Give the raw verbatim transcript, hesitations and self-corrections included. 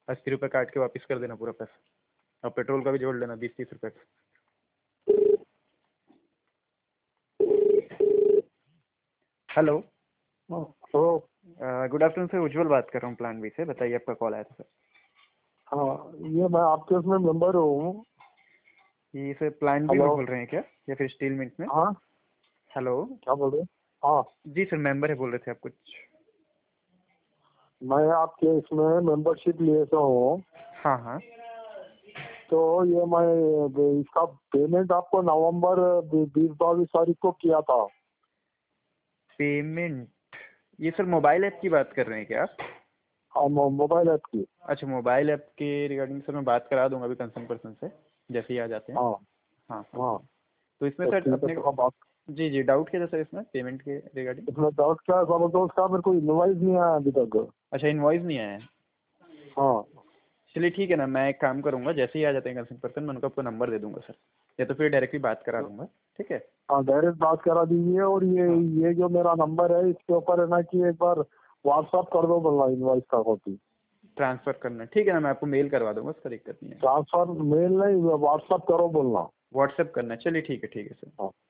अस्सी रुपये काट के वापस कर देना पूरा पैसा, और पेट्रोल का भी जोड़ लेना बीस तीस रुपये का। Hello, good afternoon sir, Ujjwal बात कर रहा हूँ प्लान बी से। बताइए, आपका कॉल आया था सर। हाँ, ये मैं आपके उसमें मेंबर हूँ। ये सर प्लान बी में बोल रहे हैं क्या, या फिर स्टील मिंट में? हाँ, हेलो, क्या बोल रहे हैं? हाँ जी सर, मेंबर है बोल रहे थे आप कुछ। मैं आपके इसमें मेंबरशिप लिए तो हूँ। हाँ हाँ, तो ये मैं इसका पेमेंट आपको नवंबर बीस बाईस तारीख को किया था। पेमेंट? ये सर मोबाइल ऐप की बात कर रहे हैं क्या आप? हाँ, मो- मोबाइल ऐप की। अच्छा, मोबाइल ऐप के रिगार्डिंग सर मैं बात करा दूंगा अभी कंसर्न पर्सन से, जैसे ही आ जाते हैं। हाँ हाँ हाँ, हाँ, तो इसमें तो सर ठीक है, अपने तो को, अब आप जी जी, डाउट क्या था सर इसमें पेमेंट के रिगार्डिंग? इसमें डाउट क्या है साहब? तो उसका मेरे को इनवॉइस नहीं आया अभी तक। अच्छा, इनवॉइस नहीं आया है। हाँ चलिए ठीक है ना, मैं एक काम करूंगा, जैसे ही आ जाते हैं कंसर्न पर्सन मैं उनको आपको नंबर दे दूंगा सर, या तो फिर डायरेक्टली बात करा दूंगा। ठीक है, हाँ, डायरेक्ट बात करा दीजिए। और ये हाँ, ये जो मेरा नंबर है इसके ऊपर है ना कि एक बार व्हाट्सअप कर दो बोलना इनवॉइस का कॉपी। ट्रांसफर करना है, ठीक है ना, मैं आपको मेल करवा दूंगा, उसका दिक्कत नहीं है। ट्रांसफर मेल नहीं, व्हाट्सअप करो बोलना। व्हाट्सएप करना है, चलिए ठीक है, ठीक है सर। हाँ।